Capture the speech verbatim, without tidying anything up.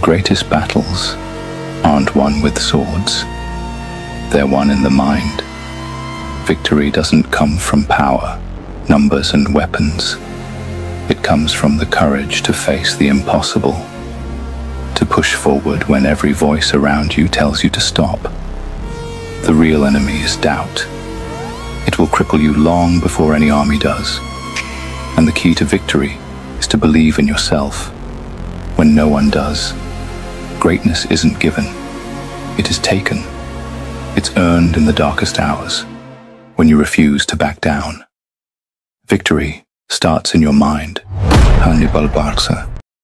greatest battles aren't won with swords. They're won in the mind. Victory doesn't come from power, numbers, and weapons. It comes from the courage to face the impossible, to push forward when every voice around you tells you to stop. The real enemy is doubt. It will cripple you long before any army does. And the key to victory is to believe in yourself when no one does. Greatness isn't given, it is taken. It's earned in the darkest hours, when you refuse to back down. Victory starts in your mind. Hannibal Barca.